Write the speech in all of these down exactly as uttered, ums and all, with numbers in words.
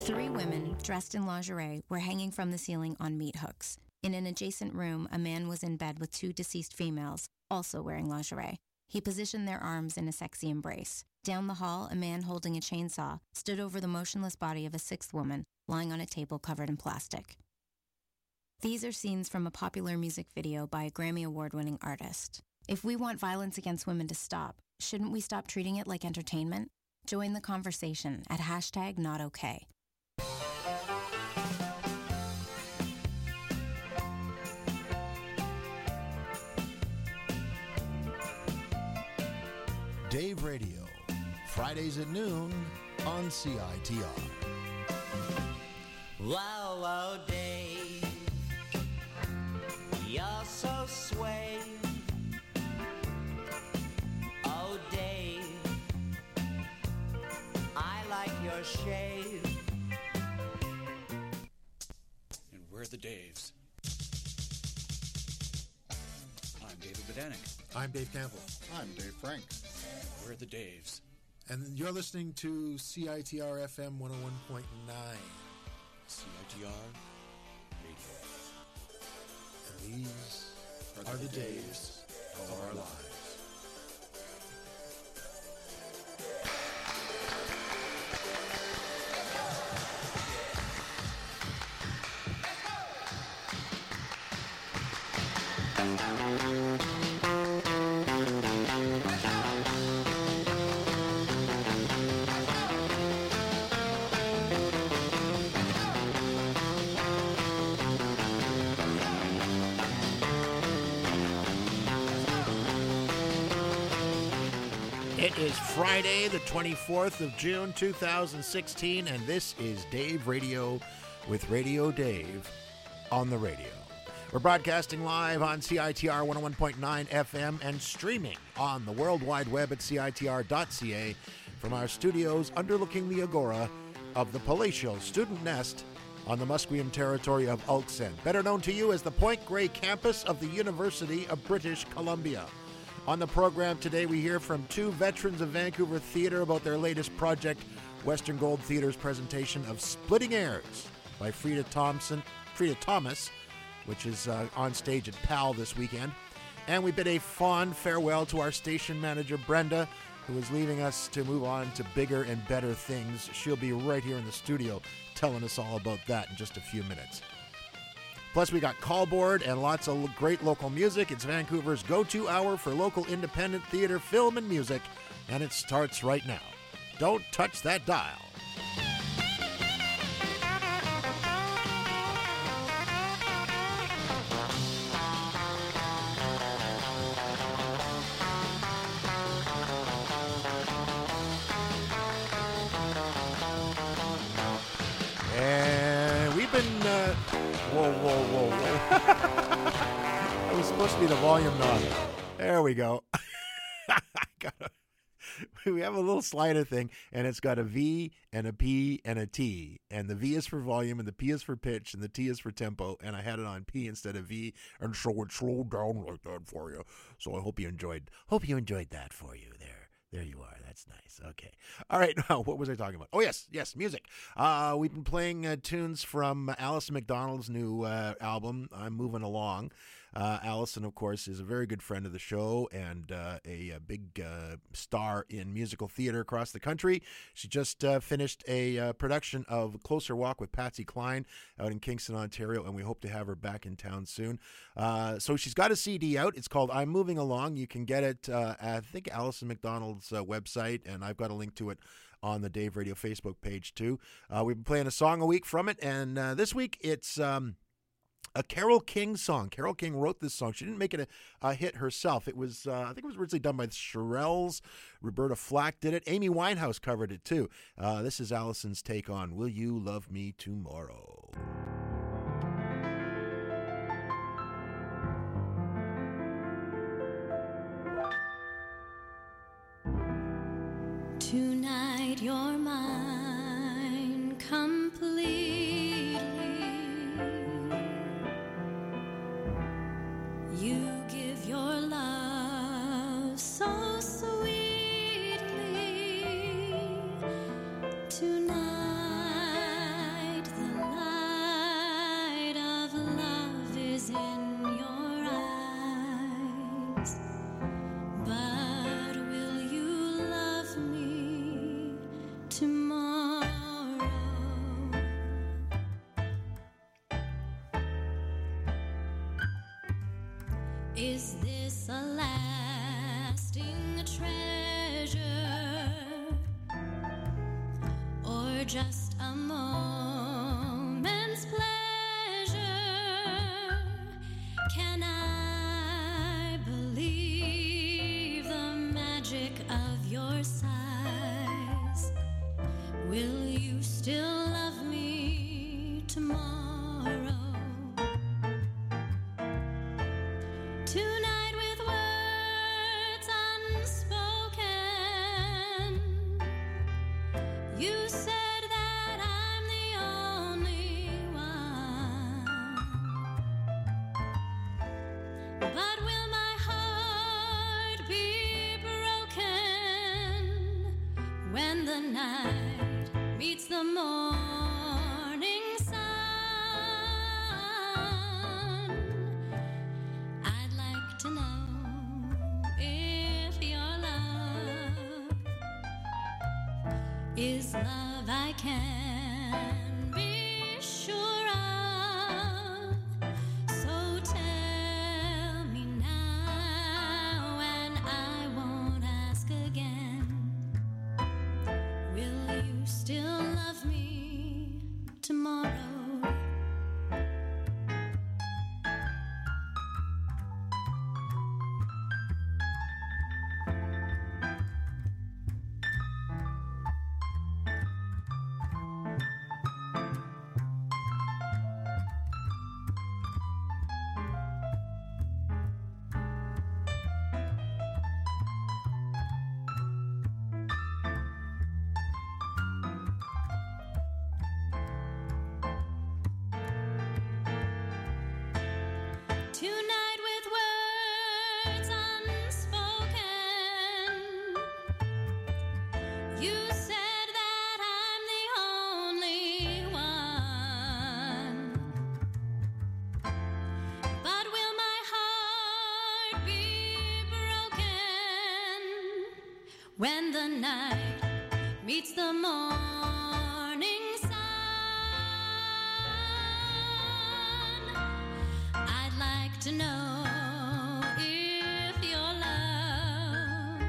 Three women, dressed in lingerie, were hanging from the ceiling on meat hooks. In an adjacent room, a man was in bed with two deceased females, also wearing lingerie. He positioned their arms in a sexy embrace. Down the hall, a man holding a chainsaw stood over the motionless body of a sixth woman, lying on a table covered in plastic. These are scenes from a popular music video by a Grammy Award-winning artist. If we want violence against women to stop, shouldn't we stop treating it like entertainment? Join the conversation at hashtag not okay. Dave Radio, Fridays at noon on C I T R. Wow, wow, Dave, you're so sway. Oh, Dave, I like your shave. And we're the Daves. I'm David Bedanik. I'm Dave Campbell. I'm Dave Frank. We're the Daves. And you're listening to C I T R F M one oh one point nine. C I T R Radio. And these are, are the, the days, days of our lives. It is Friday, the twenty-fourth of June, two thousand sixteen, and this is Dave Radio with Radio Dave on the radio. We're broadcasting live on C I T R one oh one point nine F M and streaming on the World Wide Web at C I T R dot C A from our studios underlooking the agora of the palatial student nest on the Musqueam territory of Ulksend, better known to you as the Point Grey campus of the University of British Columbia. On the program today, we hear from two veterans of Vancouver theatre about their latest project, Western Gold Theatre's presentation of Splitting Heirs by Frida Thompson, Frida Thomas, which is uh, on stage at P A L this weekend. And we bid a fond farewell to our station manager, Brenda, who is leaving us to move on to bigger and better things. She'll be right here in the studio telling us all about that in just a few minutes. Plus, we got Callboard and lots of great local music. It's Vancouver's go-to hour for local independent theater, film, and music, and it starts right now. Don't touch that dial. And we've been... Uh, Whoa, whoa, whoa, whoa. That was supposed to be the volume knob. There we go. Gotta, we have a little slider thing, and it's got a V and a P and a T. And the V is for volume, and the P is for pitch, and the T is for tempo. And I had it on P instead of V, and so it slowed down like that for you. So I hope you enjoyed, hope you enjoyed that for you there. There you are. That's nice. Okay. All right. Now, what was I talking about? Oh, yes. Yes, music. Uh, we've been playing uh, tunes from Alison McDonald's new uh, album, I'm Moving Along. Uh, Alison, of course, is a very good friend of the show and uh, a, a big uh, star in musical theater across the country. She just uh, finished a uh, production of Closer Walk with Patsy Cline out in Kingston, Ontario, and we hope to have her back in town soon. Uh, so she's got a C D out. It's called I'm Moving Along. You can get it uh, at, I think, Alison McDonald's uh, website, and I've got a link to it on the Dave Radio Facebook page, too. Uh, we've been playing a song a week from it, and uh, this week it's... Um, A Carole King song. Carole King wrote this song. She didn't make it a, a hit herself. It was, uh, I think it was originally done by the Shirelles. Roberta Flack did it. Amy Winehouse covered it too. Uh, this is Alison's take on Will You Love Me Tomorrow? Tonight you're mine completely. You give your love so sweetly. Tonight Is this a lasting treasure or just a moment's pleasure? Can I believe the magic of your sighs? Will you still love me tomorrow? Tonight with words unspoken, you said that I'm the only one. But will my heart be broken when the night meets the morning sun? I'd like to know if your love is love I can be sure of. So tell me now, and I won't ask again. Will you still love me tomorrow? Tonight with words unspoken, you said that I'm the only one. But will my heart be broken when the night meets the morning sun? I'd like to know if your love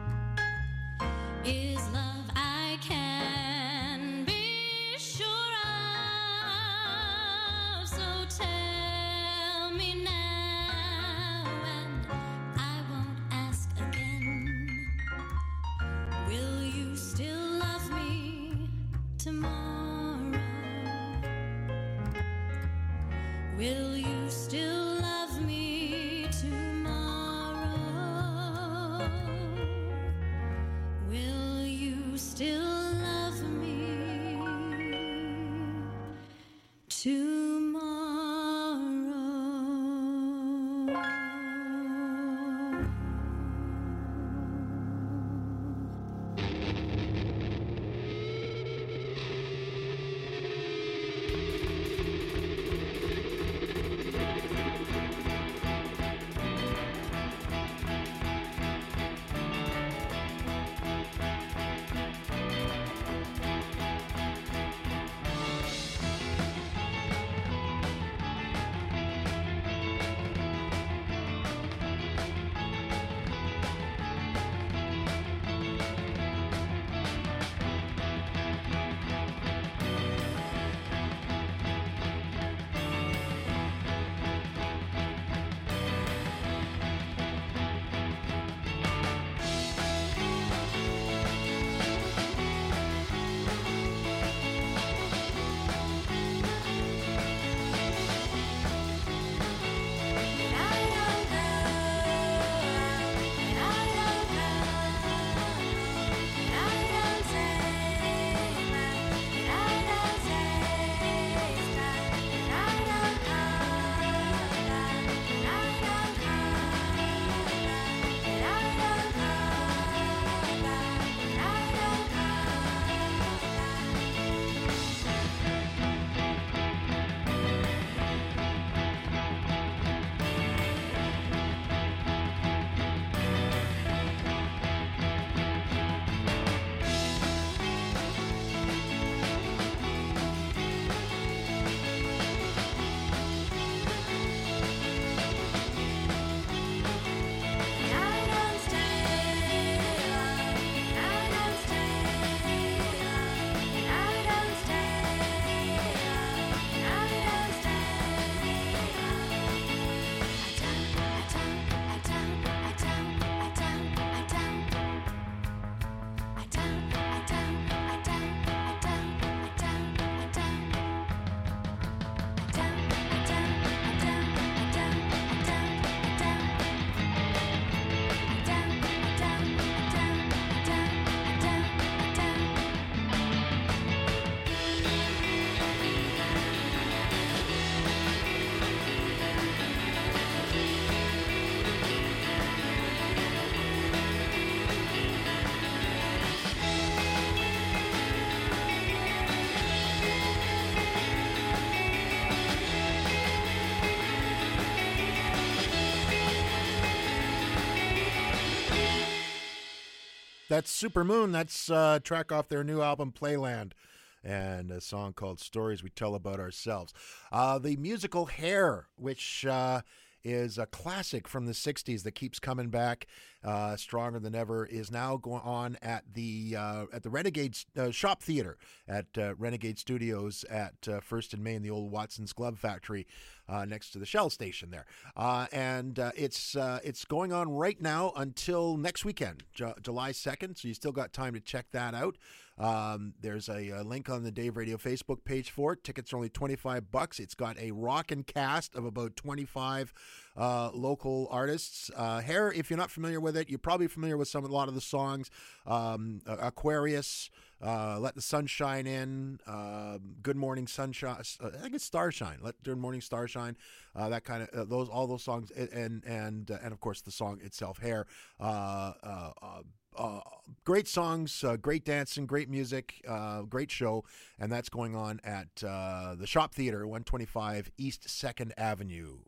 is love I can be sure of. So tell me now, and I won't ask again. Will you still love me tomorrow? Will you still love me tomorrow? Will you still love me tomorrow? That's Supermoon. That's uh, a track off their new album, Playland, and a song called Stories We Tell About Ourselves. Uh, the musical Hair, which uh, is a classic from the sixties that keeps coming back uh, stronger than ever, is now going on at the uh, at the Renegade uh, Shop Theater at uh, Renegade Studios at uh, First and Main, the old Watson's Glove Factory uh, next to the Shell station there. Uh, and uh, it's uh, it's going on right now until next weekend, Ju- July second, so you still got time to check that out. Um, there's a, a link on the Dave Radio Facebook page for it. Tickets are only twenty-five bucks. It's got a rockin' cast of about twenty-five uh, local artists. Uh, Hair, if you're not familiar with it, you're probably familiar with some a lot of the songs. Um, Aquarius, uh, Let the Sun Shine In, uh, Good Morning Sunshine. Uh, I think it's Starshine. Let Good Morning Starshine. Uh, that kind of uh, those all those songs, and and uh, and of course the song itself, Hair. Uh, uh, uh, Uh, great songs, uh, great dancing, great music, uh, great show, and that's going on at uh, the Shop Theater, one twenty-five East second Avenue.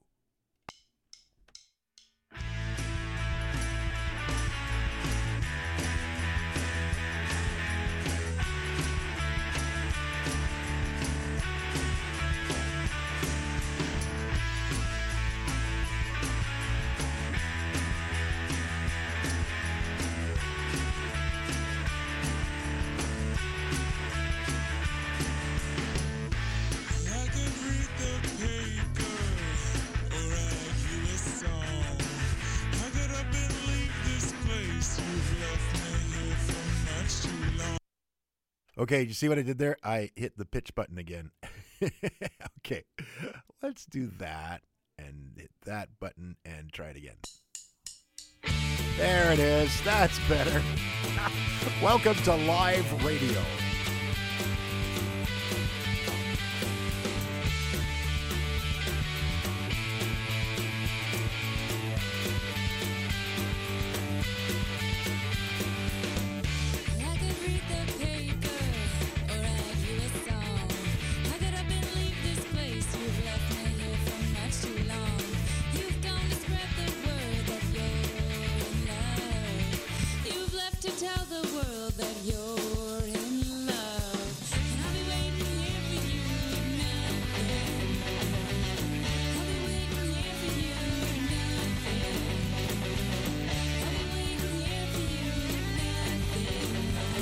I could read the paper or write you a song. How could I believe this place? You've left me here for much too long. Okay, you see what I did there? I hit the pitch button again. Okay, let's do that and hit that button and try it again. There it is. That's better. Welcome to live radio. I could read the paper or write you a song. How could I believe this place? You've left me here for much too long. You've gone to spread the word that you're in love. You've left to tell the world that you're in love. And I'll be waiting here for you, nothing. I'll be waiting here for you, nothing. I'll be waiting here for you, nothing.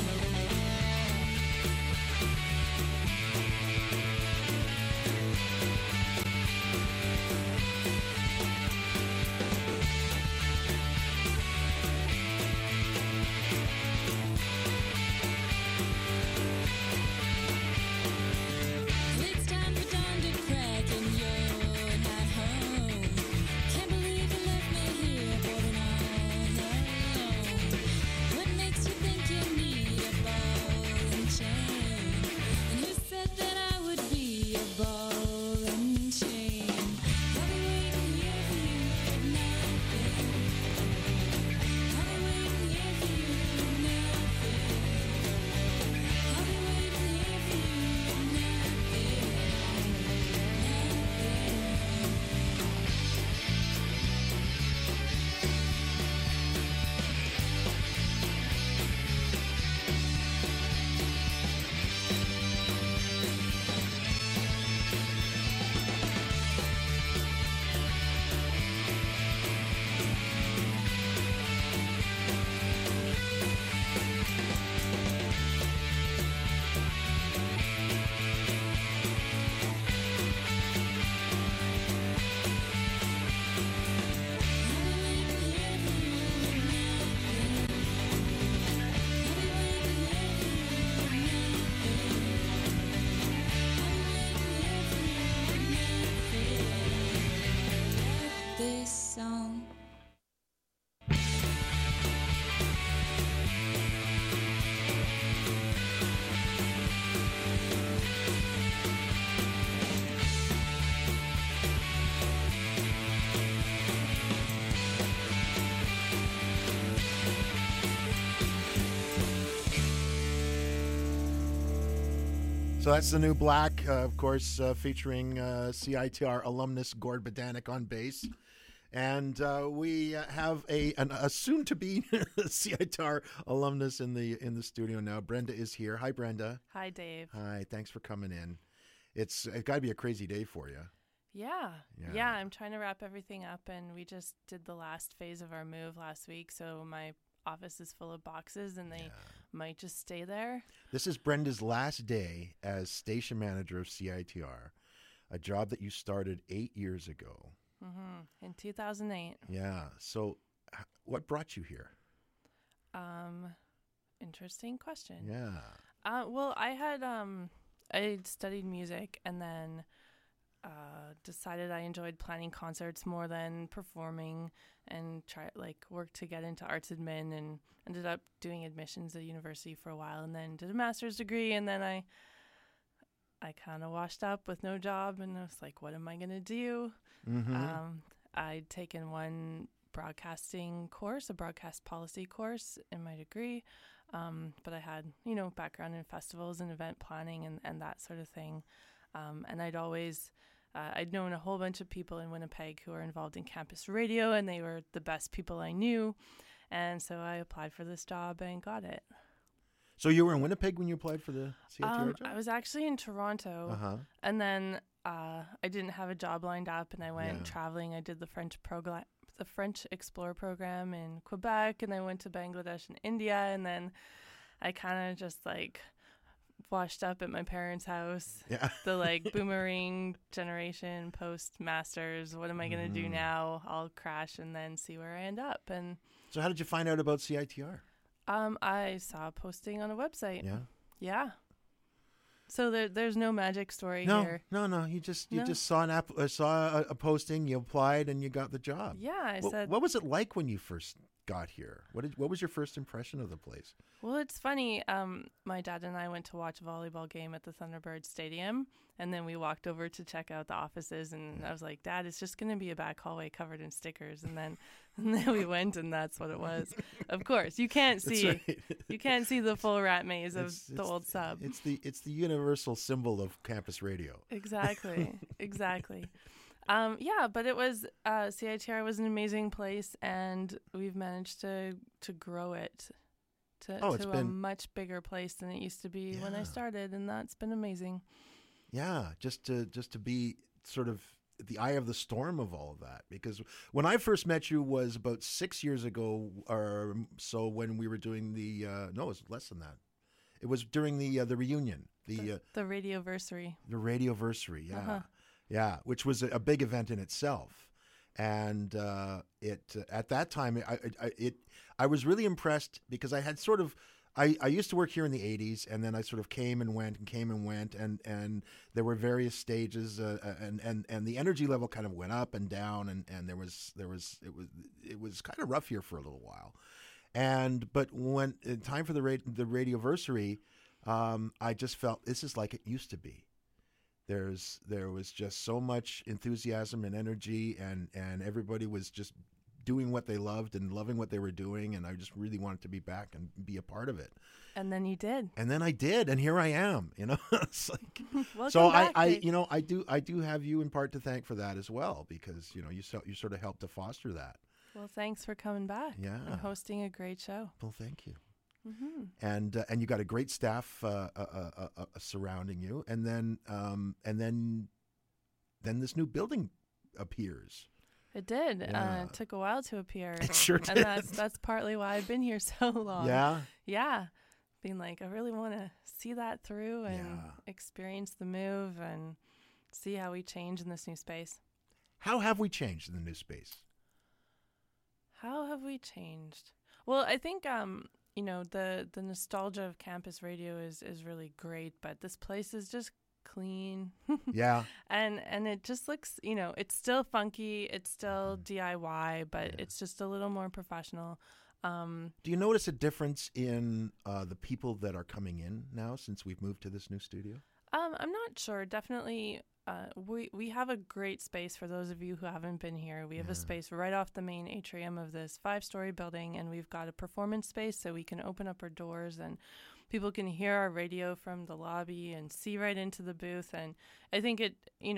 It's time for dawn to crack and you're not home. Can't believe you left me here boarding all alone. What makes you think you need a ball and chain? And who said that I would be a ball and chain? I'll be waiting here for you, nothing. I'll be waiting here for you, nothing. I'll be waiting here for you, nothing. This song. So that's the new Black, uh, of course, uh, featuring uh, C I T R alumnus Gord Badanek on bass. And uh, we uh, have a an, a soon-to-be C I T R alumnus in the in the studio now. Brenda is here. Hi, Brenda. Hi, Dave. Hi. Thanks for coming in. It's it got to be a crazy day for you. Yeah. Yeah. yeah. I'm trying to wrap everything up, and we just did the last phase of our move last week, so my office is full of boxes, and they Yeah. might just stay there. This is Brenda's last day as station manager of C I T R, a job that you started eight years ago. hmm In two thousand eight. Yeah. So, h- what brought you here? Um, interesting question. Yeah. Uh, well, I had um, I had studied music, and then uh, decided I enjoyed planning concerts more than performing, and try like worked to get into arts admin, and ended up doing admissions at university for a while, and then did a master's degree, and then I I kind of washed up with no job, and I was like, what am I gonna do? Mm-hmm. Um, I'd taken one broadcasting course, a broadcast policy course in my degree, um, but I had, you know, background in festivals and event planning and, and that sort of thing. Um, and I'd always, uh, I'd known a whole bunch of people in Winnipeg who were involved in campus radio, and they were the best people I knew. And so I applied for this job and got it. So you were in Winnipeg when you applied for the C I T R Um, job? I was actually in Toronto. Uh-huh. And then uh, I didn't have a job lined up, and I went Yeah. traveling. I did the French program, the French Explorer program in Quebec, and I went to Bangladesh and India, and then I kind of just like washed up at my parents' house. Yeah. The like boomerang generation, post masters. What am I gonna do Mhm. now? I'll crash and then see where I end up. And So how did you find out about C I T R? um, I saw a posting on a website. Yeah. Yeah. So there, there's no magic story No, here. no, no. You just you No. just saw an app, uh, saw a, a posting, you applied, and you got the job. Yeah, I Wha- said. what was it like when you first got here? What did what was your first impression of the place? Well, it's funny. Um, my dad and I went to watch a volleyball game at the Thunderbird Stadium, and then we walked over to check out the offices. And I was like, "Dad, it's just going to be a back hallway covered in stickers." And then, and then we went, and that's what it was. Of course, you can't That's see right. you can't see the full rat maze of It's- the it's- old sub. It's the it's the universal symbol of campus radio. Exactly, exactly. Um, yeah, but it was uh, C I T R was an amazing place, and we've managed to to grow it to, Oh, it's to a been- much bigger place than it used to be when I Yeah. started, and that's been amazing. Yeah, just to just to be sort of at the eye of the storm of all of that. Because when I first met you was about six years ago or so, when we were doing the uh, no, it was less than that. It was during the uh, the reunion, the The, uh, the radioversary. the radioversary, yeah, Uh-huh. yeah, which was a, a big event in itself. And uh, it uh, at that time, I, I, I it I was really impressed because I had sort of I, I used to work here in the eighties, and then I sort of came and went and came and went, and, and there were various stages, uh, and, and, and the energy level kind of went up and down, and, and there was there was it was it was kind of rough here for a little while, and but when in time for the ra- the radioversary, um, I just felt this is like it used to be. There's there was just so much enthusiasm and energy, and, and everybody was just doing what they loved and loving what they were doing, and I just really wanted to be back and be a part of it. And then you did. And then I did, and here I am. You know, it's like Welcome so. back, I, I, Dave. you know, I do, I do have you in part to thank for that as well, because you know, you so, you sort of helped to foster that. Well, thanks for coming back. Yeah. And hosting a great show. Well, thank you. hmm And uh, and you got a great staff uh, uh, uh, uh, uh, surrounding you, and then um, and then then this new building appears. It did. Yeah. Uh, it took a while to appear. It sure And did. that's that's partly why I've been here so long. Yeah. Yeah. Being like, I really want to see that through and Yeah. experience the move and see how we change in this new space. How have we changed in the new space? How have we changed? Well, I think um, you know, the the nostalgia of campus radio is is really great, but this place is just clean. Yeah. And and it just looks, you know, it's still funky, it's still D I Y, but it's just a little more professional. Um, Do you notice a difference in uh, the people that are coming in now since we've moved to this new studio? um, I'm not sure. Definitely, uh, we we have a great space for those of you who haven't been here. We have Yeah. a space right off the main atrium of this five-story building, and we've got a performance space so we can open up our doors and people can hear our radio from the lobby and see right into the booth. And I think it, you know,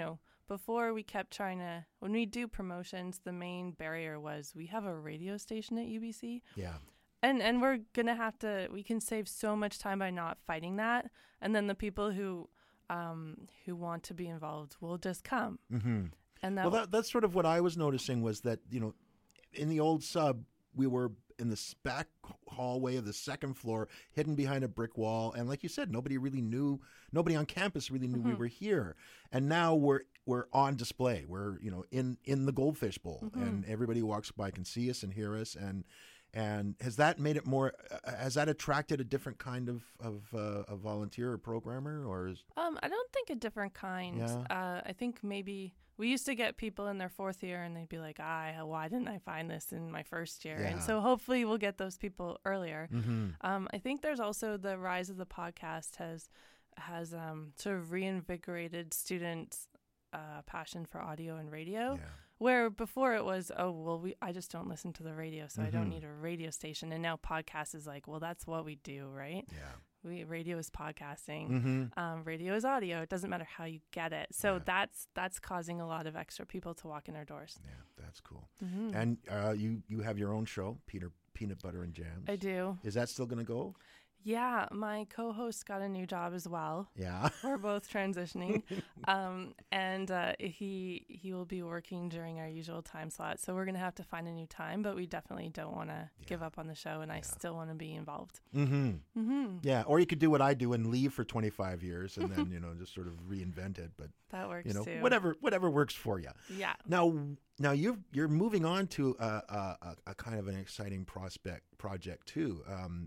before we kept trying to, when we do promotions, the main barrier was we have a radio station at U B C. Yeah. And and we're going to have to, we can save so much time by not fighting that. And then the people who um, who want to be involved will just come. Mm-hmm. And that, Well, that, that's sort of what I was noticing was that, you know, in the old sub, we were in this back hallway of the second floor, hidden behind a brick wall. And like you said, nobody really knew, nobody on campus really knew we were here. And now we're we're on display. We're, you know, in, in the Goldfish Bowl. Mm-hmm. And everybody who walks by can see us and hear us. And and has that made it more, uh, has that attracted a different kind of, of uh, a volunteer or programmer? Or is, Um, I don't think a different kind. Yeah. Uh, I think maybe we used to get people in their fourth year and they'd be like, ah, why didn't I find this in my first year? Yeah. And so hopefully we'll get those people earlier. mm-hmm. Um, I think there's also the rise of the podcast has has um, sort of reinvigorated students' uh, passion for audio and radio. Yeah. Where before it was, oh, well, we I just don't listen to the radio, so I don't Mhm. need a radio station. And now podcast is like, well, that's what we do, right? Yeah. We radio is podcasting. Mm-hmm. Um, radio is audio. It doesn't matter how you get it. So Yeah. that's that's causing a lot of extra people to walk in our doors. Yeah, that's cool. Mm-hmm. And uh, you you have your own show, Peter Peanut Butter and Jams. I do. Is that still going to go? Yeah, my co-host got a new job as well. Yeah. We're both transitioning, um, and uh, he he will be working during our usual time slot. So we're gonna have to find a new time, but we definitely don't want to give up on the show, and I still want to be involved. Mm-hmm. Mm-hmm. Yeah. Or you could do what I do and leave for twenty-five years and then, you know, just sort of reinvent it. But, That works you know, too. whatever whatever works for you. Yeah. Now, now you're you're moving on to a, a, a, a kind of an exciting prospect project too. Um,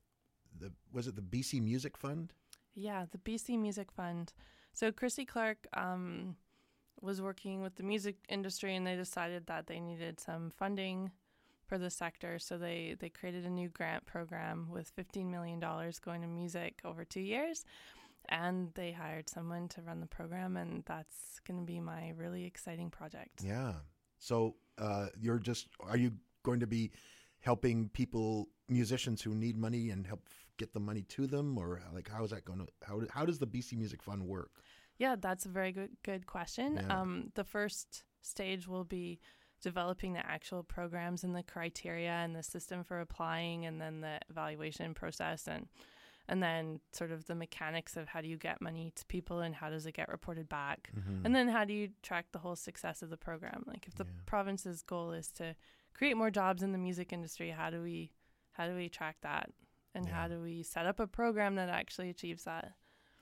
the was it the B C Music Fund? Yeah, the B C Music Fund. So Chrissy Clark um, was working with the music industry, and they decided that they needed some funding for the sector. So they, they created a new grant program with fifteen million dollars going to music over two years. And they hired someone to run the program, and that's going to be my really exciting project. Yeah. So uh, you're just are you going to be helping people, musicians who need money, and help f- get the money to them, or like how is that going to how how does the B C Music Fund work? Yeah, that's a very good good question. Yeah. Um, the first stage will be developing the actual programs and the criteria and the system for applying, and then the evaluation process, and and then sort of the mechanics of how do you get money to people and how does it get reported back, Mm-hmm. and then how do you track the whole success of the program. Like if the Yeah. province's goal is to create more jobs in the music industry, how do we how do we track that, and Yeah. how do we set up a program that actually achieves that?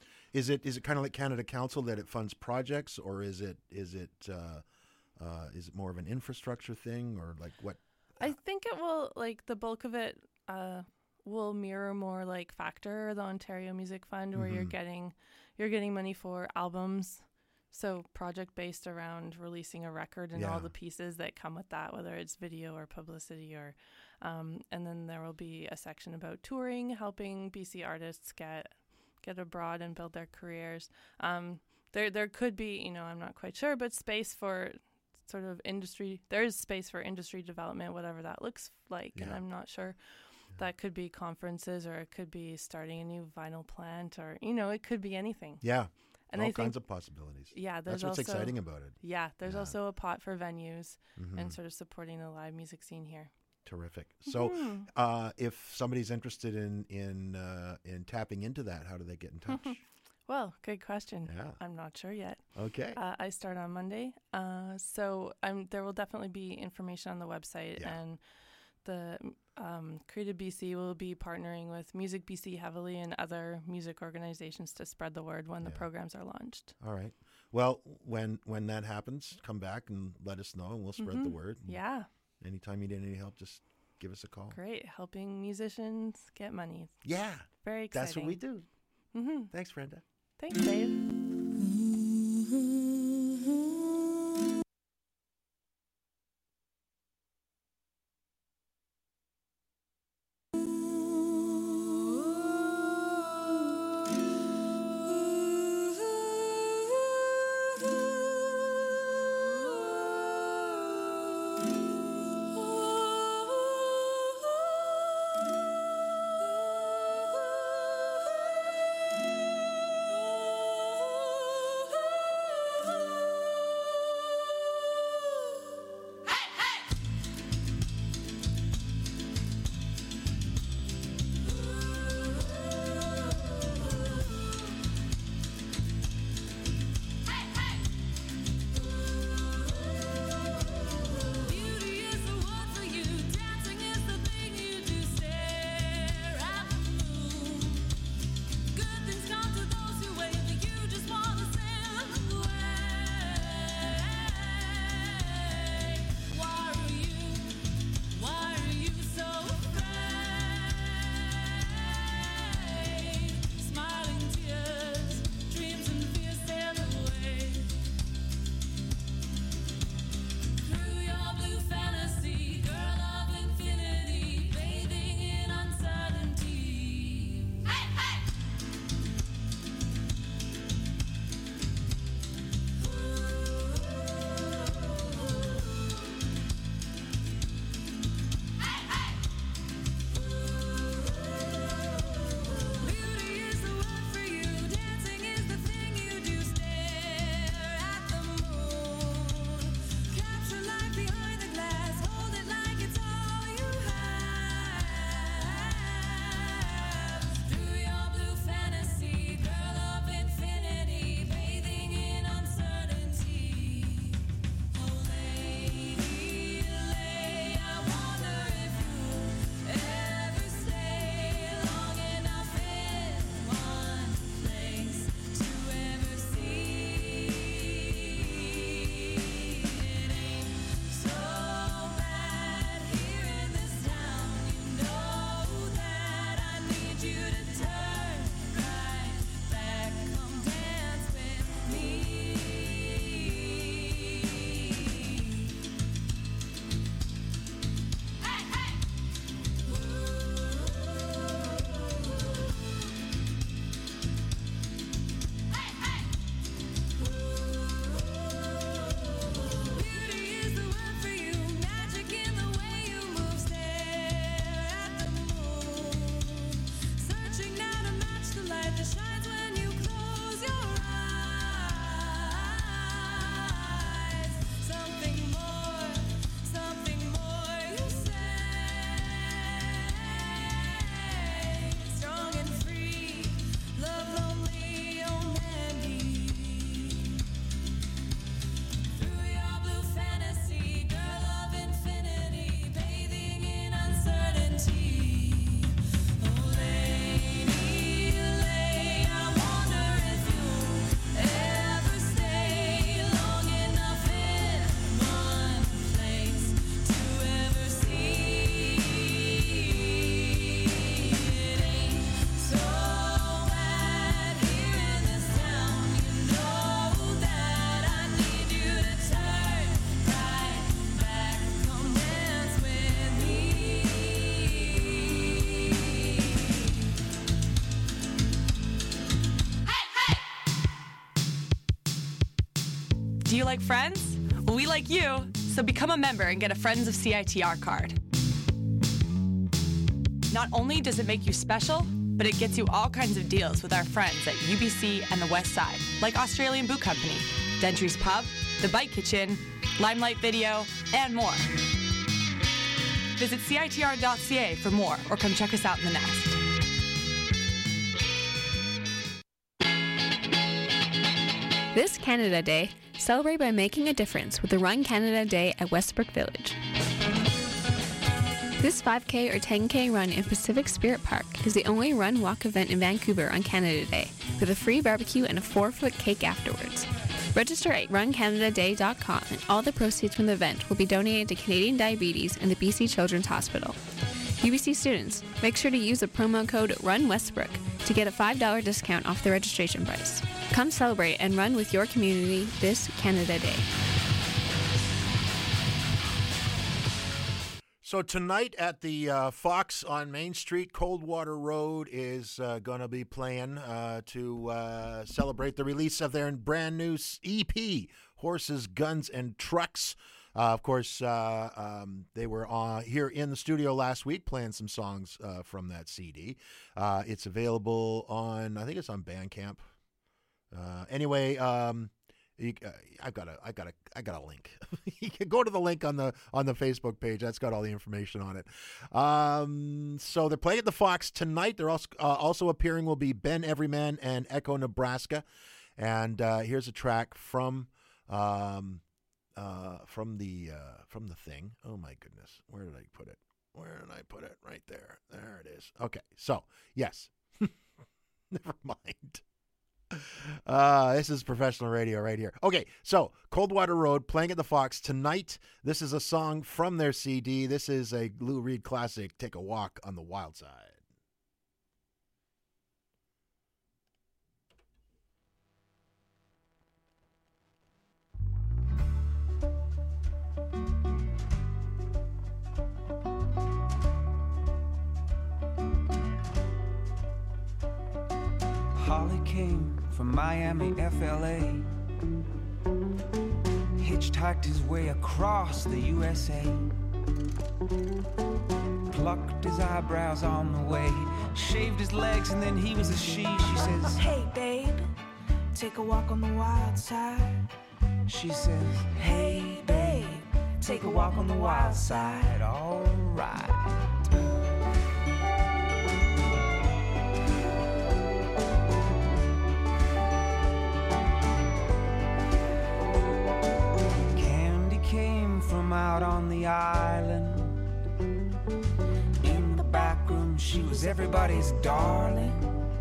Is it is it kind of like Canada Council that it funds projects, or is it is it uh, uh, is it more of an infrastructure thing, or like what? I think it will, like, the bulk of it uh, will mirror more like Factor, the Ontario Music Fund, where you're Mhm. getting you're getting money for albums. So project based around releasing a record and Yeah. all the pieces that come with that, whether it's video or publicity, or um, and then there will be a section about touring, helping B C artists get get abroad and build their careers. Um, there there could be, you know, I'm not quite sure, but space for sort of industry. There is space for industry development, whatever that looks like, and Yeah. I'm not sure. That could be conferences, or it could be starting a new vinyl plant, or, you know, it could be anything. Yeah, And all I think, kinds of possibilities. yeah, there's That's what's also exciting about it. yeah, there's Yeah. also a pot for venues Mhm. and sort of supporting the live music scene here. Terrific. So, Mhm. uh, if somebody's interested in in uh, in tapping into that, how do they get in touch? Well, good question. Yeah. I'm not sure yet. Okay. Uh, I start on Monday, uh, so um, there will definitely be information on the website, Yeah. and the um, Creative B C will be partnering with Music B C heavily and other music organizations to spread the word when the Yeah. programs are launched. All right. Well, when when that happens, come back and let us know, and we'll spread the Mhm. word. And Yeah, Anytime you need any help, just give us a call. great. Helping musicians get money. Yeah, Very exciting. that's what we do. Mm-hmm. Thanks, Brenda. Thanks, Dave. Do you like Friends? Well, we like you, so become a member and get a Friends of C I T R card. Not only does it make you special, but it gets you all kinds of deals with our friends at U B C and the West Side, like Australian Boot Company, Dentry's Pub, The Bite Kitchen, Limelight Video, and more. Visit C I T R dot C A for more, or come check us out in the Nest. This Canada Day, celebrate by making a difference with the Run Canada Day at Westbrook Village. This five K or ten K run in Pacific Spirit Park is the only run-walk event in Vancouver on Canada Day, with a free barbecue and a four-foot cake afterwards. Register at run canada day dot com, and all the proceeds from the event will be donated to Canadian Diabetes and the B C Children's Hospital. U B C students, make sure to use the promo code RUNWESTBROOK to get a five dollars discount off the registration price. Come celebrate and run with your community this Canada Day. So tonight at the uh, Fox on Main Street, Coldwater Road is uh, going to be playing uh, to uh, celebrate the release of their brand new E P, Horses, Guns, and Trucks. Uh, of course, uh, um, they were uh, here in the studio last week playing some songs uh, from that C D. Uh, it's available on, I think it's on Bandcamp. Uh, anyway, um, You, uh, I've got a, I got a, I got a link. You can go to the link on the on the Facebook page. That's got all the information on it. Um, so they're playing at the Fox tonight. They're also uh, also appearing will be Ben Everyman and Echo Nebraska. And uh, here's a track from um, uh, from the uh, from the thing. Oh my goodness, where did I put it? Where did I put it? Right there. There it is. Okay. So yes, never mind. Uh, this is professional radio right here. Okay, so Coldwater Road playing at the Fox tonight. This is a song from their C D. This is a Lou Reed classic, Take a Walk on the Wild Side. Holly came from Miami, F L A, hitchhiked his way across the U S A, plucked his eyebrows on the way, shaved his legs, and then he was a she. She says, hey babe, take a walk on the wild side. She says, hey babe, take a walk on the wild side. All right. From out on the island, in the back room she was everybody's darling,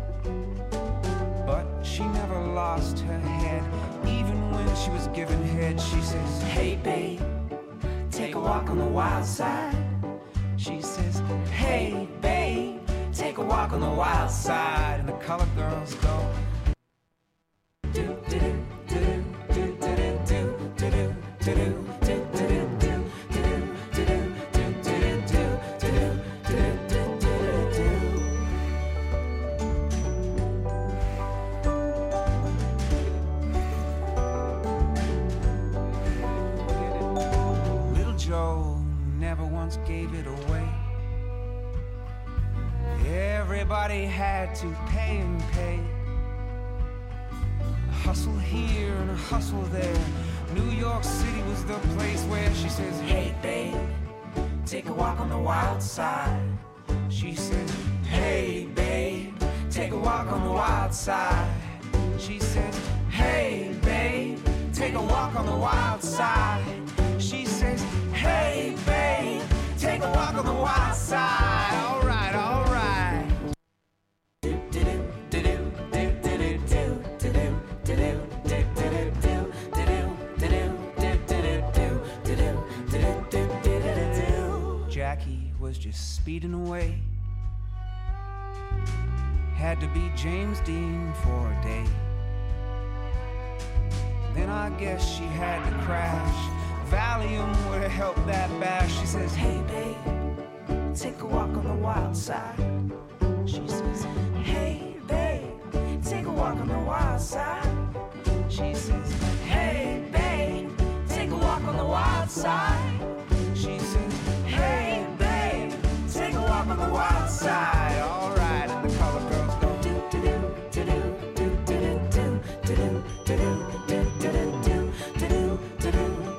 but she never lost her head. Even when she was given head, she says, hey babe, take a walk on the wild side. She says, hey babe, take a walk on the wild side. And the colored girls go, do do do do do do do do do do do. Gave it away. Everybody had to pay and pay. A hustle here and a hustle there. New York City was the place where she says, hey babe, take a walk on the wild side. She says, hey babe, take a walk on the wild side. She says, hey babe, take a walk on the wild side. She says, hey babe, take a walk on the wild side. All right, all right. Jackie was just speeding away. Had to be James Dean for a day. Then I guess she had to crash. Valium would have helped that bash. She says, hey babe, take a walk on the wild side. She says, hey babe, take a walk on the wild side. She says, hey babe, wild side. She says, hey babe, take a walk on the wild side. All right, and the color girls go do do do do do do do do do do do do do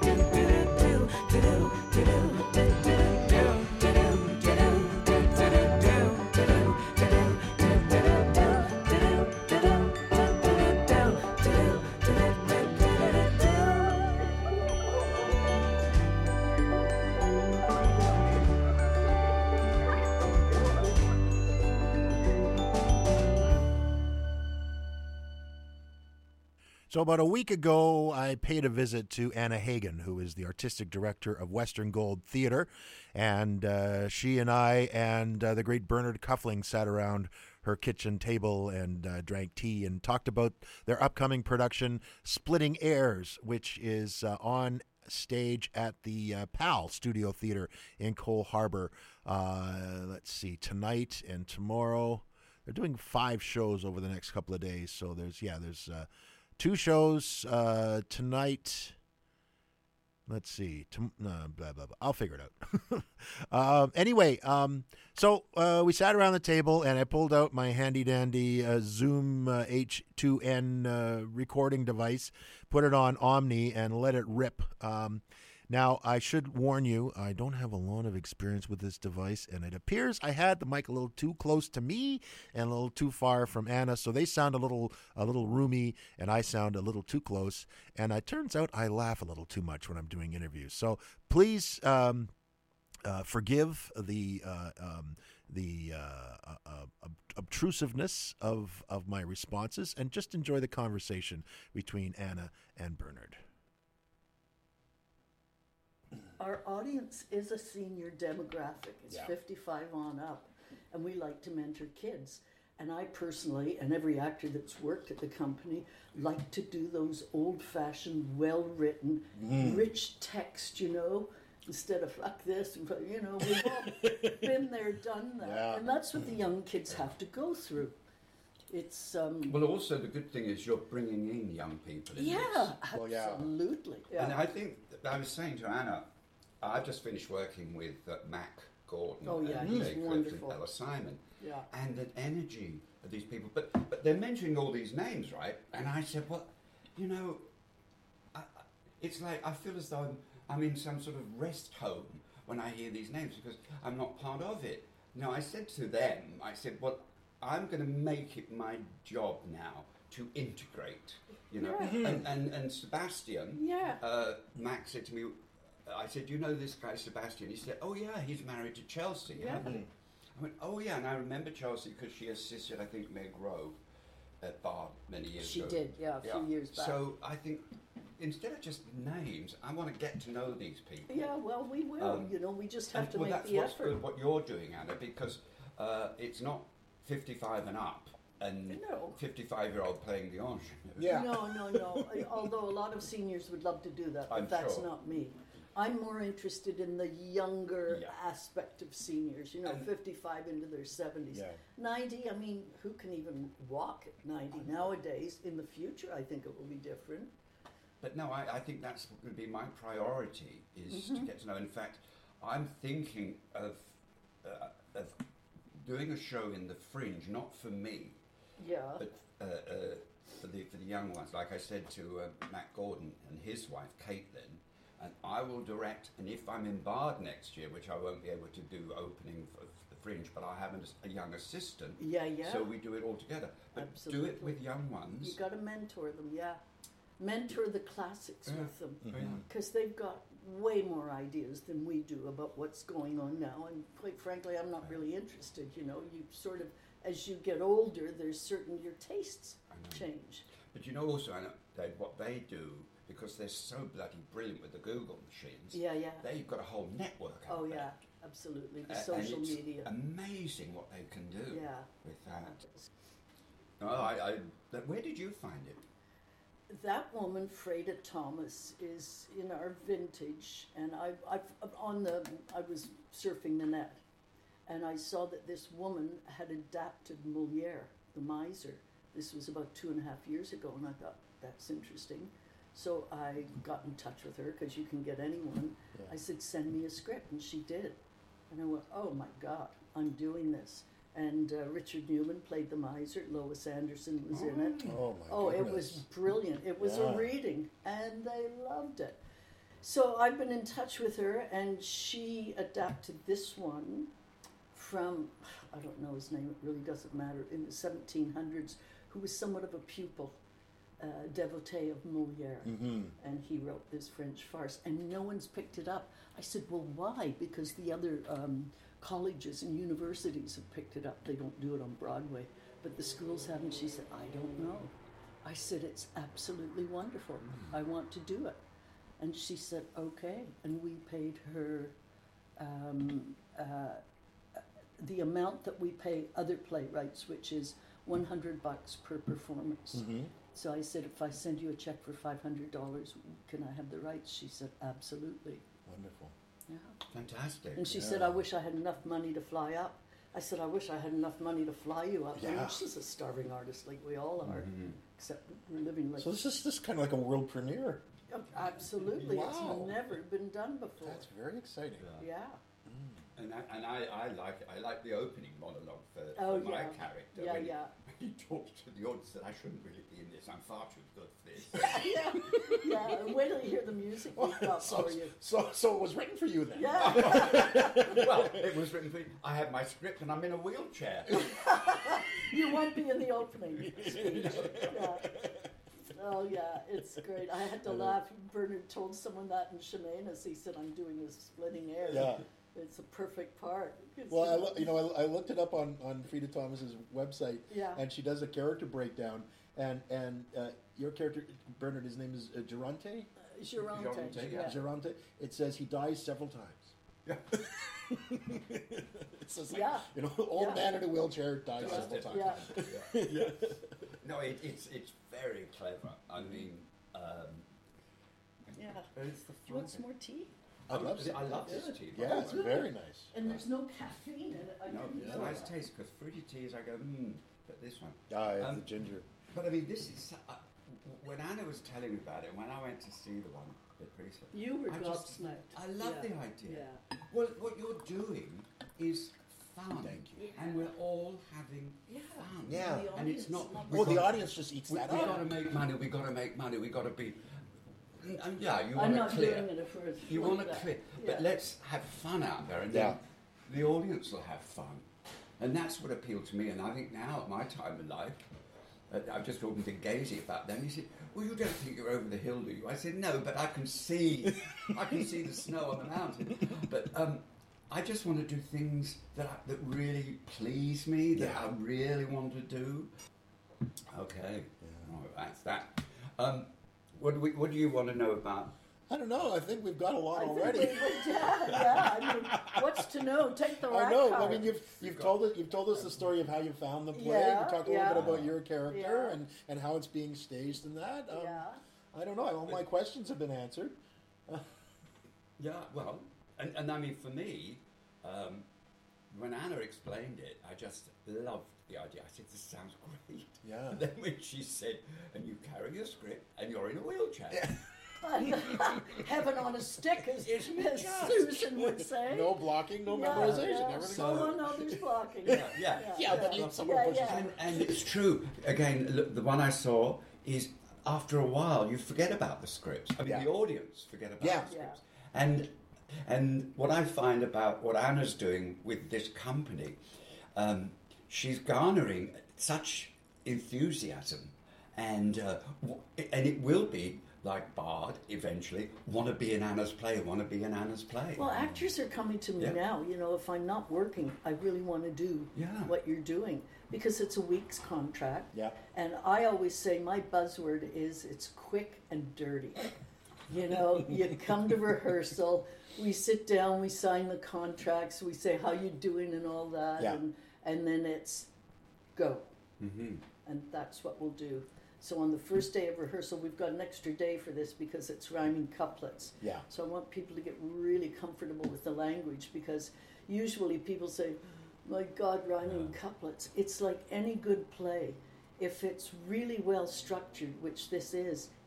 So about a week ago, I paid a visit to Anna Hagen, who is the artistic director of Western Gold Theatre, and uh, she and I and uh, the great Bernard Cuffling sat around her kitchen table and uh, drank tea and talked about their upcoming production, Splitting Airs, which is uh, on stage at the uh, P A L Studio Theatre in Cole Harbour. Uh, let's see, tonight and tomorrow. They're doing five shows over the next couple of days, so there's, yeah, there's... Uh, Two shows uh, tonight. Let's see. Tom- uh, blah, blah, blah. I'll figure it out. um, anyway, um, so uh, we sat around the table, and I pulled out my handy-dandy uh, Zoom uh, H two N uh, recording device, put it on Omni, and let it rip. Um, now, I should warn you, I don't have a lot of experience with this device, and it appears I had the mic a little too close to me and a little too far from Anna, so they sound a little a little roomy, and I sound a little too close. And it turns out I laugh a little too much when I'm doing interviews. So please um, uh, forgive the uh, um, the uh, uh, uh, obtrusiveness of of my responses, and just enjoy the conversation between Anna and Bernard. Our audience is a senior demographic. It's Yeah. fifty-five on up, and we like to mentor kids. And I personally, and every actor that's worked at the company, like to do those old-fashioned, well-written, Mm. rich text, you know, instead of fuck this, and fuck- you know, we've all been there, done that. Yeah. And that's what the young kids have to go through. It's, um... Well, also the good thing is you're bringing in young people in Yeah, this. absolutely. And Yeah. I think, I was saying to Anna, I've just finished working with uh, Mac Gordon Oh, yeah, and he's Jay Clifton wonderful. and Ella Simon. Yeah. And the energy of these people. But but they're mentioning all these names, right? And I said, well, you know, I, I- it's like I feel as though I'm, I'm in some sort of rest home when I hear these names because I'm not part of it. No, I said to them, I said, well, I'm going to make it my job now to integrate, you know. Yeah. And, and, and Sebastian, Yeah. uh, Max said to me, I said, you know this guy Sebastian? He said, oh yeah, he's married to Chelsea. Yeah. Haven't he? I went, oh yeah, and I remember Chelsea because she assisted, I think, Meg Rowe at Bard many years She ago. did, yeah, a few years back. So I think instead of just names, I want to get to know these people. Yeah, well, we will. Um, you know, we just have and, to well, make that's the what's effort. good, what you're doing, Anna, because uh, it's not fifty-five and up and No. fifty-five-year-old playing the ingenue. No, no, no. I- Although a lot of seniors would love to do that, but I'm that's sure. not me. I'm more interested in the younger Yeah. aspect of seniors, you know, And- fifty-five into their seventies. Yeah. ninety, I mean, who can even walk at ninety nowadays? In the future, I think it will be different. But no, I, I think that's going to be my priority is to Mhm. get to know. In fact, I'm thinking of uh, of doing a show in the Fringe, not for me, Yeah. but uh, uh, for the for the young ones. Like I said to uh, Matt Gordon and his wife Caitlin, and I will direct. And if I'm in Bard next year, which I won't be able to do opening for the Fringe, but I have an, a young assistant. Yeah, yeah. So we do it all together. But do it Absolutely. with young ones. You got to mentor them, yeah. Mentor the classics Yeah. with them. Mhm. Because they've got way more ideas than we do about what's going on now. And quite frankly, I'm not really interested. You know, you sort of, as you get older, there's certain, your tastes change. But you know also, Anna, Dave, what they do, because they're so bloody brilliant with the Google machines, Yeah, yeah. they've got a whole network out Oh, there. yeah, absolutely. The A- social and it's media. amazing what they can do Yeah. with that. No, I, I, that- where did you find it? That woman, Freda Thomas, is in our vintage, and I, I've on the I was surfing the net, and I saw that this woman had adapted Molière, the Miser. This was about two and a half years ago, and I thought that's interesting. So I got in touch with her, because you can get anyone. Yeah. I said, send me a script, and she did. And I went, oh my God, I'm doing this. And uh, Richard Newman played the miser. Lois Anderson was in it. Oh, my Oh, it goodness. was brilliant. It was Yeah. a reading, and they loved it. So I've been in touch with her, and she adapted this one from, I don't know his name, it really doesn't matter, in the seventeen hundreds, who was somewhat of a pupil, uh, devotee of Molière. Mhm. And he wrote this French farce, and no one's picked it up. I said, well, why? Because the other um, colleges and universities have picked it up. They don't do it on Broadway, but the schools haven't. She said, I don't know. I said, it's absolutely wonderful. I want to do it. And she said, okay. And we paid her um, uh, the amount that we pay other playwrights, which is one hundred bucks per performance. Mhm. So I said, if I send you a check for five hundred dollars, can I have the rights? She said, absolutely. Wonderful. Yeah. Fantastic. And she Yeah. said, I wish I had enough money to fly up. I said, I wish I had enough money to fly you up. I Yeah. mean, she's a starving artist like we all are, Mhm. except we're living like... So this is this is kind of like a world premiere. Oh, absolutely. Wow. It's never been done before. That's very exciting. Yeah. And I, and I, I like I like the opening monologue for, Oh, for my yeah. character. Yeah, when yeah. He talks to the audience that I shouldn't really be in this. I'm far too good for this. yeah, yeah. And wait till you hear the music we've got So, for you. so, so it was written for you then. Yeah. Well, it was written for. I have my script and I'm in a wheelchair. You won't be in the opening speech. Yeah. Oh, yeah, it's great. I had to laugh. Bernard told someone that in Chemainus. He said, I'm doing a splitting air. Yeah. It's a perfect part. It's, Well, I lo- you know, I, I looked it up on, on Frida Thomas's website, Yeah. and she does a character breakdown, and and uh, your character Bernard, his name is uh, Geronte. Uh, Geronte, Geronte, yeah. Geronte. It says he dies several times. Yeah. It's just like, Yeah. you know, old Yeah. man in a wheelchair dies Yeah. several times. Yeah. yeah. No, it, it's it's very clever. I mean, um, Yeah. it's the Do you want some more tea? I love I love this tea. by Yeah, the it's way. very nice. And there's no caffeine in it. I No, didn't it's a know nice that. taste because fruity teas, I go, mmm, but this one. Ah, it's Um, the ginger. But I mean, this is. Uh, when Anna was telling me about it, when I went to see the one at Priestley, You were I just, gobsmacked. I love Yeah. the idea. Yeah. Well, what you're doing is fun. Thank you. And we're all having Yeah. fun. Yeah. The And it's audience not. loves Well, we've the got- audience just eats We, that we up. got to make money. We got to make money. We got to be. And, and yeah, you I'm want not to clear. doing it for a You like want to that. clear, Yeah. but let's have fun out there, and Yeah. then the audience will have fun, and that's what appealed to me. And I think now, at my time of life, uh, I've just talking to Gazy about them. He said, "Well, you don't think you're over the hill, do you?" I said, "No, but I can see, I can see the snow on the mountain." But um, I just want to do things that I, that really please me, that Yeah. I really want to do. Okay, oh, that's that. Um, what do we? What do you want to know about? I don't know. I think we've got a lot I think already. we- we- yeah, yeah. I mean, what's to know? Take the I rat know. card. I mean, you've you've told us you've told us the story of how you found the play. Yeah, you talked a yeah. little bit about your character Yeah. and, and how it's being staged and that. Um, Yeah. I don't know. All my questions have been answered. Yeah, well, and, and I mean, for me, um, when Anna explained it, I just loved the idea. I said, this sounds great. Yeah. And then when she said, and you carry your script, and you're in a wheelchair. Heaven on a stick, as, Isn't it as just? Susan would say. No blocking, no Yeah, memorization. yeah. Everything. So, oh, no, there's blocking. Yeah, yeah. Yeah, but yeah. someone Yeah, pushes yeah. And, and it's true. Again, look, the one I saw is after a while, you forget about the scripts. I mean, Yeah. the audience forget about Yeah. the scripts. And and what I find about what Anna's doing with this company, um, she's garnering such enthusiasm, and uh, w- and it will be like Bard eventually. Want to be in Anna's play? Want to be in Anna's play? Well, actors are coming to me Yeah. now. You know, if I'm not working, I really want to do Yeah. what you're doing because it's a week's contract. Yeah. And I always say my buzzword is it's quick and dirty. You know, you come to rehearsal, we sit down, we sign the contracts, we say how you doing and all that, Yeah. and and then it's go, Mm-hmm. and that's what we'll do. So on the first day of rehearsal, we've got an extra day for this because it's rhyming couplets. Yeah. So I want people to get really comfortable with the language because usually people say, my God, rhyming couplets. It's like any good play. If it's really well structured, which this is,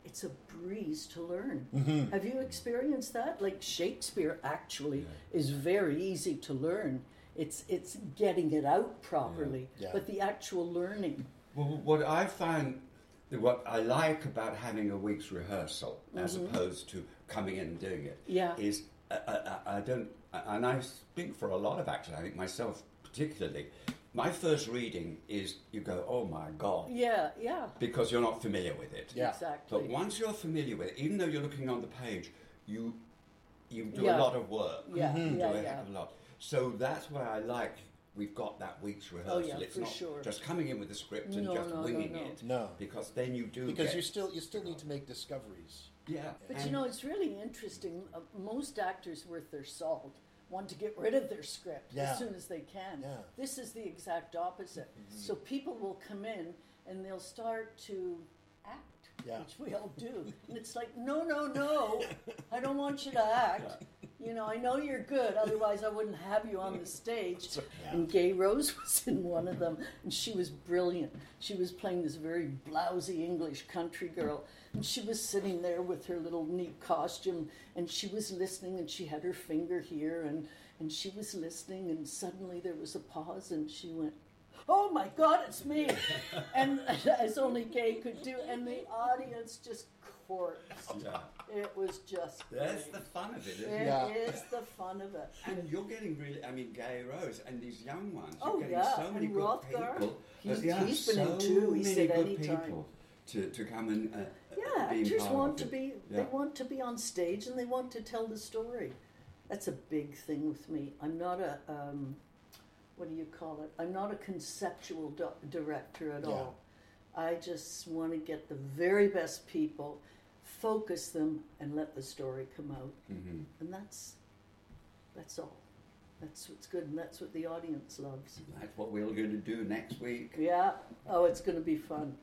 it's a breeze to learn. Mhm. Have you experienced that? Like Shakespeare actually is very easy to learn. It's it's getting it out properly, Yeah. Yeah. but the actual learning. Well, what I find, what I like about having a week's rehearsal as Mhm. opposed to coming in and doing it, Yeah. is I, I, I don't, and I speak for a lot of actors, I think myself particularly, my first reading is you go, oh my God. Yeah, yeah. Because you're not familiar with it. Yeah. Exactly. But once you're familiar with it, even though you're looking on the page, you you do Yeah. a lot of work. Yeah, You yeah, do a yeah. heck of a lot. So that's why I like we've got that week's rehearsal. Oh, yeah, it's for not sure. just coming in with the script and No, just no, no, winging no. it. No. Because then you do Because get, you still you still need to make discoveries. Yeah. But you and- know, it's really interesting. Uh, most actors worth their salt want to get rid of their script Yeah. as soon as they can. Yeah. This is the exact opposite. So people will come in and they'll start to act, Yeah. which we all do. And it's like, no, no, no, I don't want you to act. You know, I know you're good, otherwise I wouldn't have you on the stage. And Gay Rose was in one of them, and she was brilliant. She was playing this very blousy English country girl, and she was sitting there with her little neat costume, and she was listening, and she had her finger here, and, and she was listening, and suddenly there was a pause, and she went, oh my God, it's me. And as only Gay could do, and the audience just corpsed. Yeah. It was just That's great. the fun of it, isn't It it? Yeah. is the fun of it. And you're getting really, I mean, Gay Rose and these young ones. Oh, you're getting yeah, so many and good Rothgar. people. He's- Uh, yeah, he's been in so two, he many said good anytime. people to, to come and uh, Yeah, be actors part want of to it. be, Yeah. they want to be on stage and they want to tell the story. That's a big thing with me. I'm not a, um, what do you call it? I'm not a conceptual do- director at Yeah. all. I just want to get the very best people, focus them, and let the story come out. Mhm. And that's, that's all. That's what's good, and that's what the audience loves. That's what we're going to do next week. Yeah. Oh, it's going to be fun.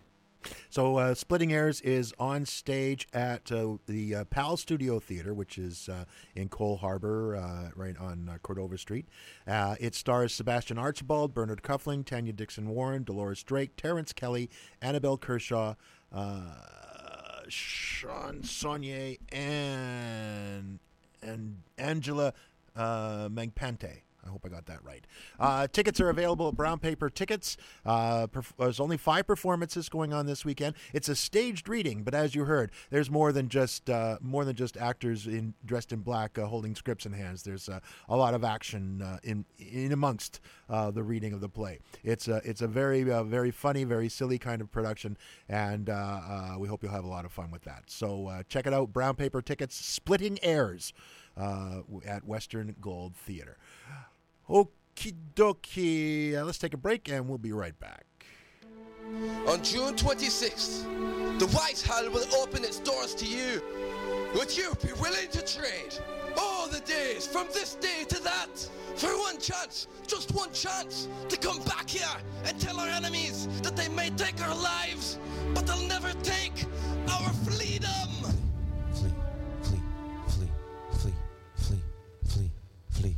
So, uh, Splitting Airs is on stage at uh, the uh, Pal Studio Theater, which is uh, in Cole Harbor, uh, right on uh, Cordova Street. Uh, it stars Sebastian Archibald, Bernard Cuffling, Tanya Dixon Warren, Dolores Drake, Terrence Kelly, Annabelle Kershaw, uh, Sean Saunier, and and Angela uh, Magpante. I hope I got that right. Uh, tickets are available at Brown Paper Tickets. Uh, perf- there's only five performances going on this weekend. It's a staged reading, but as you heard, there's more than just uh, more than just actors in dressed in black uh, holding scripts in hands. There's uh, a lot of action uh, in in amongst uh, the reading of the play. It's a it's a very uh, very funny, very silly kind of production, and uh, uh, we hope you'll have a lot of fun with that. So uh, check it out. Brown Paper Tickets, Splitting Airs uh, at Western Gold Theater. Okie dokie. Uh, let's take a break and we'll be right back. On June twenty-sixth, the Whitehall will open its doors to you. Would you be willing to trade all the days from this day to that for one chance, just one chance, to come back here and tell our enemies that they may take our lives, but they'll never take our freedom? Flee, flee, flee, flee, flee, flee, flee.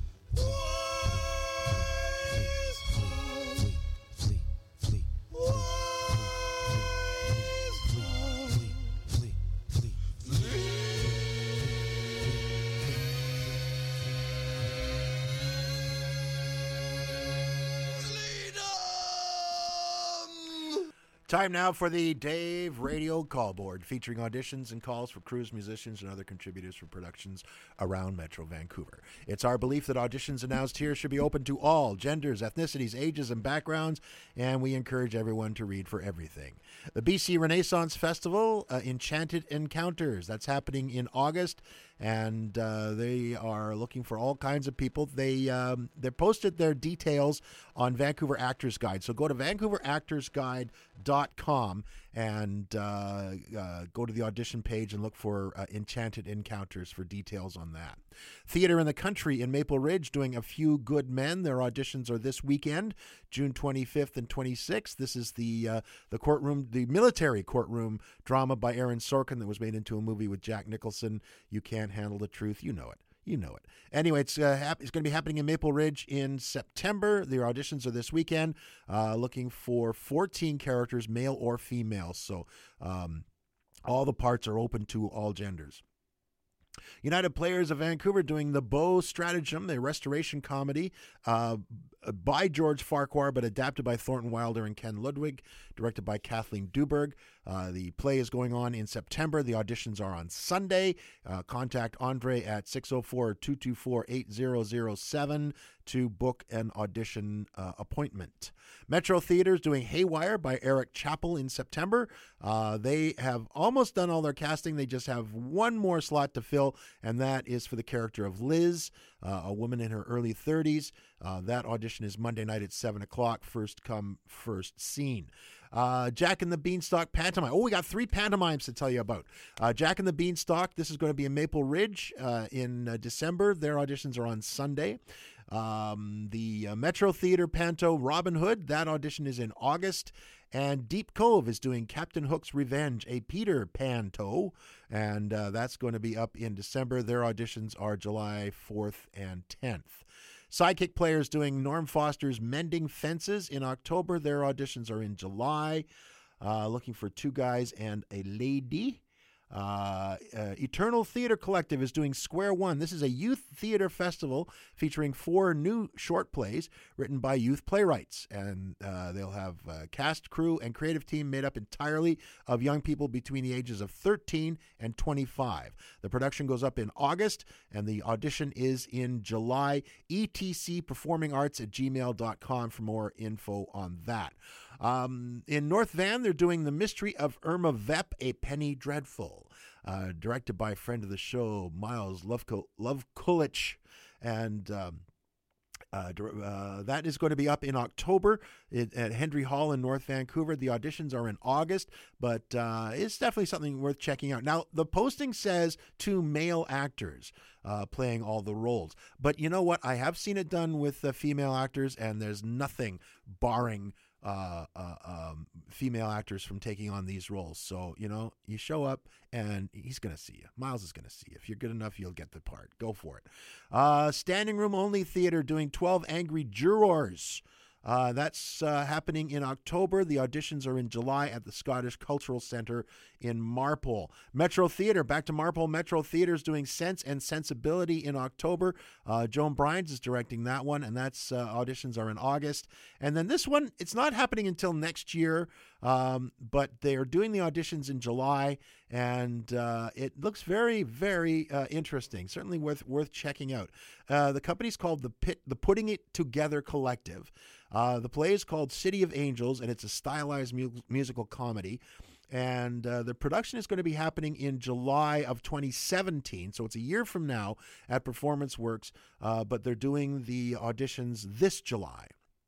Time now for the Dave Radio Call Board, featuring auditions and calls for crews, musicians, and other contributors for productions around Metro Vancouver. It's our belief that auditions announced here should be open to all genders, ethnicities, ages, and backgrounds, and we encourage everyone to read for everything. The B C Renaissance Festival, uh, Enchanted Encounters, that's happening in August, and uh, they are looking for all kinds of people. They um, they posted their details on Vancouver Actors Guide, so go to vancouver actors guide dot com and uh, uh, go to the audition page and look for uh, Enchanted Encounters for details on that. Theater in the Country in Maple Ridge doing A Few Good Men. Their auditions are this weekend, June twenty-fifth and twenty-sixth. This is the uh, the courtroom, the military courtroom drama by Aaron Sorkin that was made into a movie with Jack Nicholson. You Can't Handle the Truth. You know it. You know it. Anyway, it's uh, hap- it's going to be happening in Maple Ridge in September. Their auditions are this weekend. Uh, looking for fourteen characters, male or female. So um, All the parts are open to all genders. United Players of Vancouver doing The Beau Stratagem, a restoration comedy uh, by George Farquhar, but adapted by Thornton Wilder and Ken Ludwig, directed by Kathleen Duberg. Uh, the play is going on in September. The auditions are on Sunday. Uh, contact Andre at six oh four, two two four, eight zero zero seven to book an audition uh, appointment. Metro Theatres doing Haywire by Eric Chappell in September. Uh, they have almost done all their casting. They just have one more slot to fill, and that is for the character of Liz, uh, a woman in her early thirties. Uh, that audition is Monday night at seven o'clock, first come, first seen. Uh, Jack and the Beanstalk pantomime. Oh, we got three pantomimes to tell you about. Uh, Jack and the Beanstalk, this is going to be in Maple Ridge uh, in uh, December. Their auditions are on Sunday. Um, the uh, Metro Theatre Panto Robin Hood, that audition is in August. And Deep Cove is doing Captain Hook's Revenge, a Peter Panto, and uh, that's going to be up in December. Their auditions are July fourth and tenth. Sidekick Players doing Norm Foster's Mending Fences in October. Their auditions are in July. Uh, looking for two guys and a lady. Uh, uh, Eternal Theater Collective is doing Square One. This is a youth theater festival featuring four new short plays written by youth playwrights. And uh, they'll have a cast, crew, and creative team made up entirely of young people between the ages of thirteen and twenty-five. The production goes up in August, and the audition is in July. E T C performing arts at gmail dot com for more info on that. Um, in North Van, they're doing The Mystery of Irma Vep, a Penny Dreadful, uh, directed by a friend of the show, Miles Lovkulich, and um, uh, uh, that is going to be up in October at, at Hendry Hall in North Vancouver. The auditions are in August, but uh, it's definitely something worth checking out. Now, the posting says two male actors uh, playing all the roles, but you know what? I have seen it done with uh, female actors, and there's nothing barring Uh, uh, um, female actors from taking on these roles. So, you know, you show up and he's going to see you. Miles is going to see you. If you're good enough, you'll get the part. Go for it. Uh, Standing Room Only Theater doing twelve Angry Jurors. Uh, that's uh, happening in October. The auditions are in July at the Scottish Cultural Centre in Marpole. Metro Theatre, back to Marpole. Metro Theatre is doing Sense and Sensibility in October. Uh, Joan Bryans is directing that one, and that's uh, auditions are in August. And then this one, it's not happening until next year, um, but they are doing the auditions in July, and uh, it looks very, very uh, interesting. Certainly worth worth checking out. Uh, the company's called the Pit, the Putting It Together Collective. Uh, the play is called City of Angels, and it's a stylized mu- musical comedy. And uh, the production is going to be happening in July of twenty seventeen, so it's a year from now at Performance Works, uh, but they're doing the auditions this July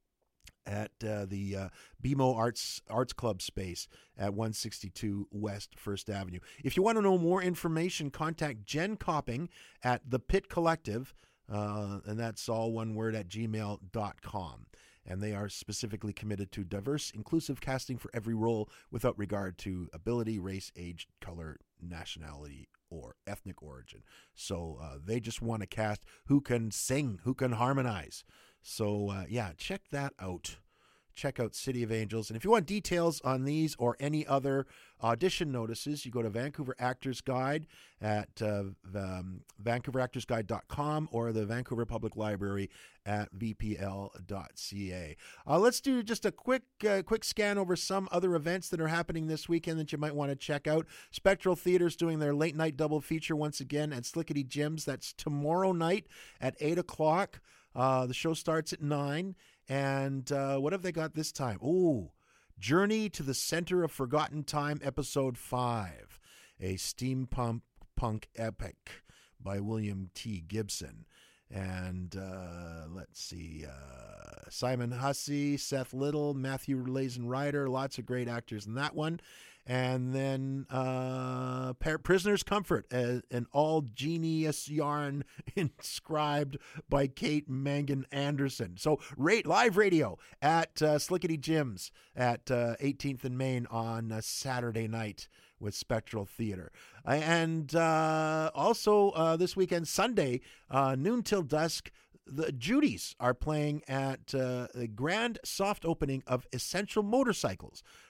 at uh, the uh, B M O Arts Arts Club space at one sixty-two West First Avenue. If you want to know more information, contact Jen Copping at The Pit Collective, uh, and that's all one word at gmail dot com. And they are specifically committed to diverse, inclusive casting for every role without regard to ability, race, age, color, nationality, or ethnic origin. So uh, they just want to cast who can sing, who can harmonize. So, uh, yeah, check that out. Check out City of Angels. And if you want details on these or any other audition notices, you go to Vancouver Actors Guide at uh, um, vancouver actors guide dot com or the Vancouver Public Library at v p l dot c a. Uh, let's do just a quick uh, quick scan over some other events that are happening this weekend that you might want to check out. Spectral Theater's doing their late night double feature once again at Slickety Jim's. That's tomorrow night at eight o'clock. Uh, the show starts at nine. And uh, what have they got this time? Ooh, Journey to the Center of Forgotten Time, Episode five, a steampunk punk epic by William T. Gibson. And uh, let's see, uh, Simon Hussey, Seth Little, Matthew Lazen Ryder, lots of great actors in that one. And then uh, Prisoner's Comfort, uh, an all-genius yarn inscribed by Kate Mangan Anderson. So rate, live radio at uh, Slickety Jim's at uh, eighteenth and Main on uh, Saturday night with Spectral Theater. And uh, also uh, this weekend, Sunday, uh, noon till dusk, the Judys are playing at uh, the grand soft opening of Essential Motorcycles,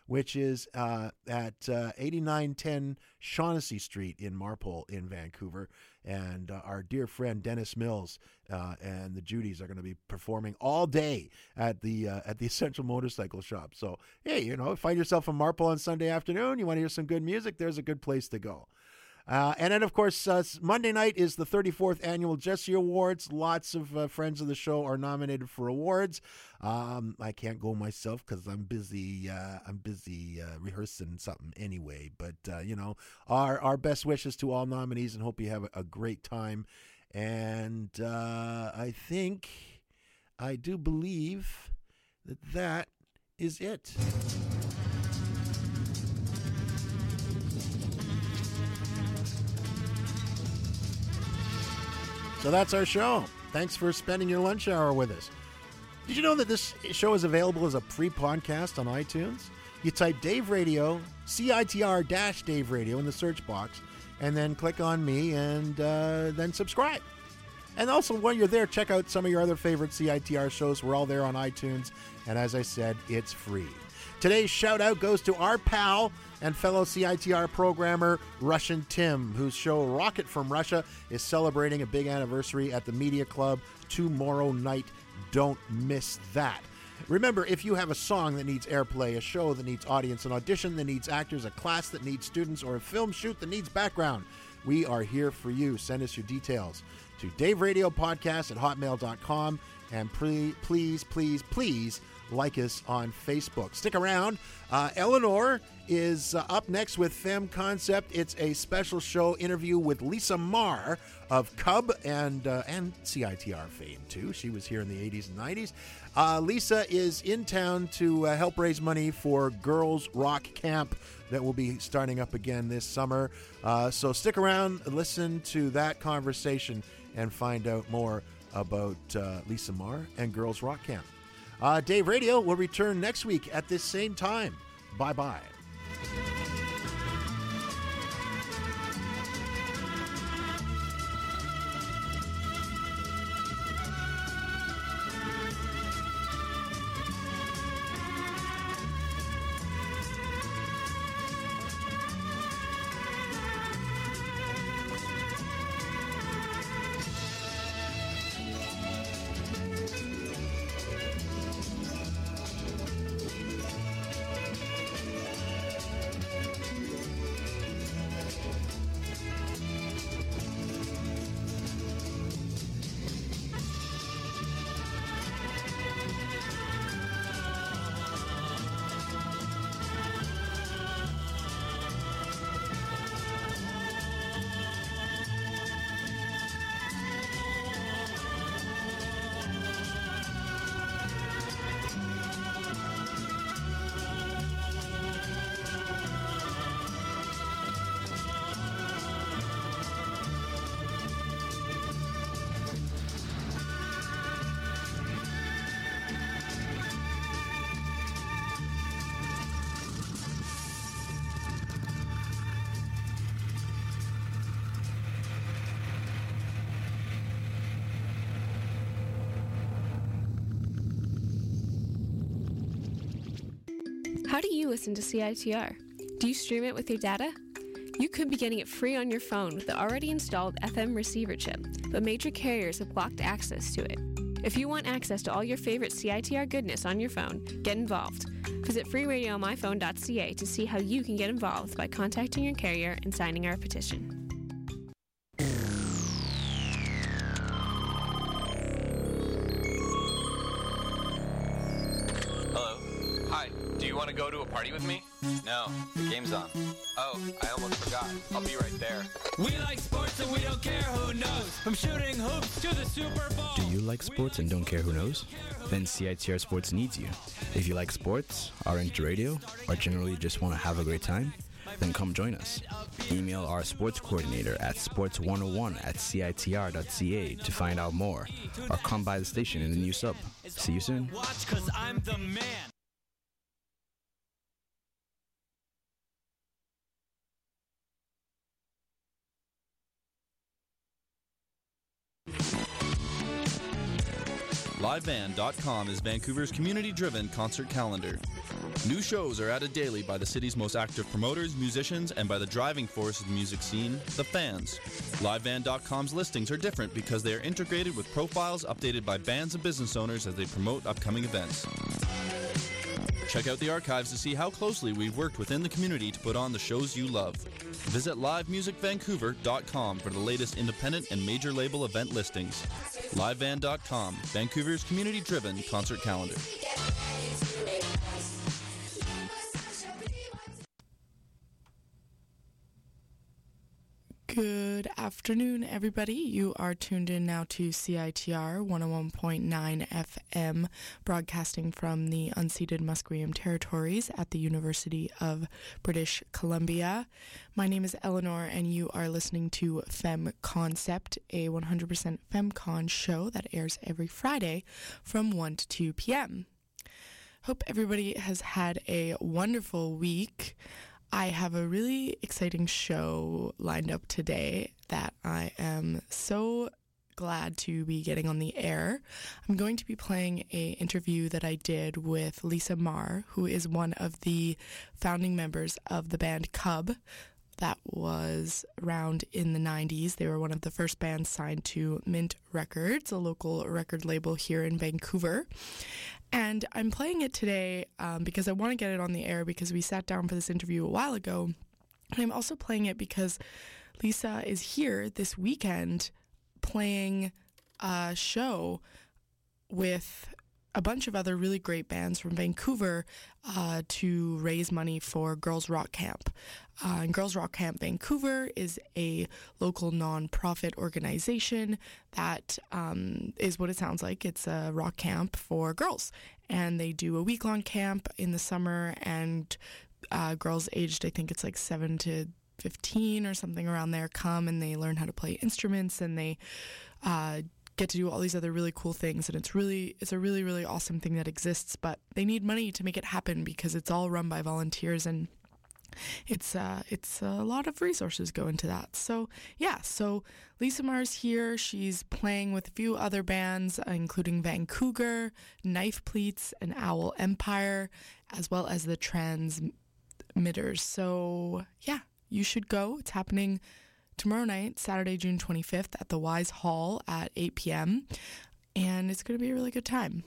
which is uh, at uh, eighty-nine ten Shaughnessy Street in Marpole in Vancouver. And uh, our dear friend Dennis Mills uh, and the Judys are going to be performing all day at the uh, at the Essential Motorcycle Shop. So, hey, you know, find yourself in Marpole on Sunday afternoon, you want to hear some good music, there's a good place to go. Uh, and then, of course, uh, Monday night is the thirty-fourth Annual Jesse Awards. Lots of uh, friends of the show are nominated for awards. Um, I can't go myself because I'm busy. Uh, I'm busy uh, rehearsing something anyway. But uh, you know, our our best wishes to all nominees, and hope you have a, a great time. And uh, I think, I do believe that that is it. So that's our show. Thanks for spending your lunch hour with us. Did you know that this show is available as a pre-podcast on iTunes? You type Dave Radio, C I T R dash Dave Radio in the search box, and then click on me and uh, then subscribe. And also, while you're there, check out some of your other favorite C I T R shows. We're all there on iTunes, and as I said, it's free. Today's shout-out goes to our pal and fellow C I T R programmer, Russian Tim, whose show Rocket from Russia is celebrating a big anniversary at the Media Club tomorrow night. Don't miss that. Remember, if you have a song that needs airplay, a show that needs audience, an audition that needs actors, a class that needs students, or a film shoot that needs background, we are here for you. Send us your details to Dave Radio Podcast at hotmail dot com, and please, please, please, please like us on Facebook. Stick around. Uh, Eleanor is uh, up next with Femme Concept. It's a special show interview with Lisa Marr of Cub and uh, and C I T R fame, too. She was here in the eighties and nineties. Uh, Lisa is in town to uh, help raise money for Girls Rock Camp that will be starting up again this summer. Uh, so stick around, listen to that conversation, and find out more about uh, Lisa Marr and Girls Rock Camp. Uh, Dave Radio will return next week at this same time. Bye-bye. How do you listen to C I T R? Do you stream it with your data? You could be getting it free on your phone with the already installed F M receiver chip, but major carriers have blocked access to it. If you want access to all your favorite C I T R goodness on your phone, get involved. Visit free radio my phone dot c a to see how you can get involved by contacting your carrier and signing our petition. Hello. Hi. Do you want to go to a party with me? No. The game's on. Oh, I almost forgot. I'll be right there. We like sports and we don't care who knows. From shooting hoops to the Super Bowl. Do you like sports and don't care who knows? Then C I T R Sports needs you. If you like sports, are into radio, or generally just want to have a great time, then come join us. Email our sports coordinator at sports one oh one at c i t r dot c a to find out more, or come by the station in the new sub. See you soon. Watch, 'cause I'm the man. live band dot com is Vancouver's community-driven concert calendar. New shows are added daily by the city's most active promoters, musicians, and by the driving force of the music scene, the fans. live band dot com's listings are different because they are integrated with profiles updated by bands and business owners as they promote upcoming events. Check out the archives to see how closely we've worked within the community to put on the shows you love. Visit live music vancouver dot com for the latest independent and major label event listings. live band dot com, Vancouver's community-driven concert calendar. Good afternoon, everybody. You are tuned in now to C I T R one oh one point nine F M, broadcasting from the unceded Musqueam Territories at the University of British Columbia. My name is Eleanor, and you are listening to Femme Concept, a one hundred percent FemCon show that airs every Friday from one to two p.m. Hope everybody has had a wonderful week. I have a really exciting show lined up today that I am so glad to be getting on the air. I'm going to be playing an interview that I did with Lisa Marr, who is one of the founding members of the band Cub that was around in the nineties. They were one of the first bands signed to Mint Records, a local record label here in Vancouver. And I'm playing it today um, because I want to get it on the air because we sat down for this interview a while ago. And I'm also playing it because Lisa is here this weekend playing a show with a bunch of other really great bands from Vancouver uh, to raise money for Girls Rock Camp. Uh, and Girls Rock Camp Vancouver is a local non-profit organization that um, is what it sounds like. It's a rock camp for girls. And they do a week-long camp in the summer, and uh, girls aged, I think it's like seven to fifteen or something around there, come and they learn how to play instruments, and they uh, get to do all these other really cool things. And it's really, it's a really, really awesome thing that exists, but they need money to make it happen because it's all run by volunteers, and it's uh, it's a lot of resources go into that. So yeah, so Lisa Marr's here. She's playing with a few other bands, uh, including Vancouver, Knife Pleats, and Owl Empire, as well as the Transmitters. So yeah, you should go. It's happening tomorrow night, Saturday, June twenty-fifth, at the Wise Hall at eight p.m. And it's going to be a really good time.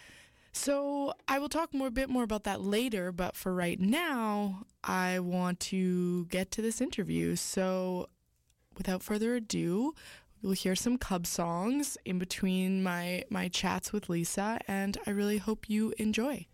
So I will talk more, a bit more about that later, but for right now, I want to get to this interview. So without further ado, we'll hear some Cub songs in between my, my chats with Lisa, and I really hope you enjoy.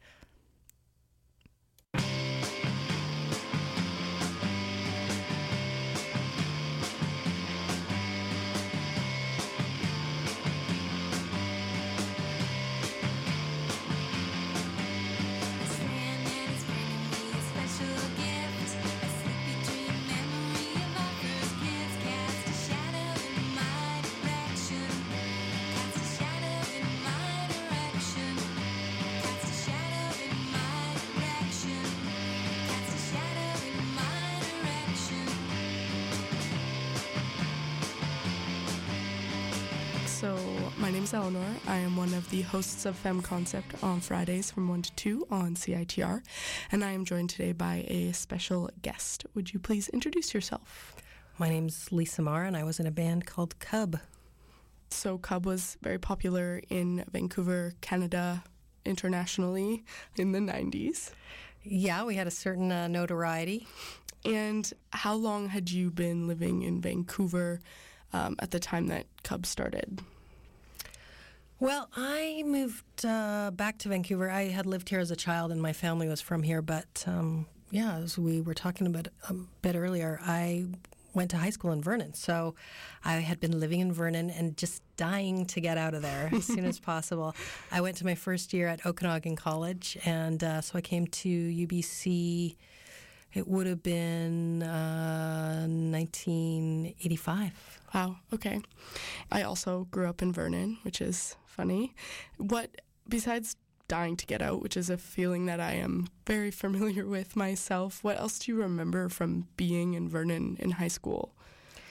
So, my name is Eleanor. I am one of the hosts of Femme Concept on Fridays from one to two on C I T R, and I am joined today by a special guest. Would you please introduce yourself? My name's Lisa Marr, and I was in a band called Cub. So, Cub was very popular in Vancouver, Canada, internationally in the nineties. Yeah, we had a certain uh, notoriety. And how long had you been living in Vancouver um, at the time that Cub started? Well, I moved uh, back to Vancouver. I had lived here as a child, and my family was from here. But, um, yeah, as we were talking about a bit earlier, I went to high school in Vernon. So I had been living in Vernon and just dying to get out of there as soon as possible. I went to my first year at Okanagan College, and uh, so I came to U B C. It would have been uh, nineteen eighty-five. Wow, okay. I also grew up in Vernon, which is funny. What, besides dying to get out, which is a feeling that I am very familiar with myself, what else do you remember from being in Vernon in high school?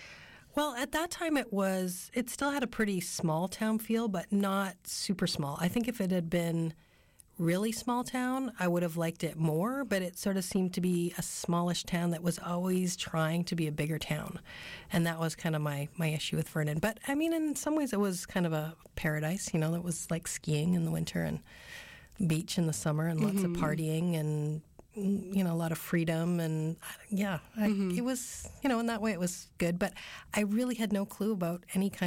Well, at that time it was, it still had a pretty small town feel, but not super small. I think if it had been really small town, I would have liked it more, but it sort of seemed to be a smallish town that was always trying to be a bigger town. And that was kind of my, my issue with Vernon. But, I mean, in some ways it was kind of a paradise, you know, it was like skiing in the winter and beach in the summer and lots Mhm. of partying and, you know, a lot of freedom. And, yeah, I, Mhm. it was, you know, in that way it was good. But I really had no clue about any kind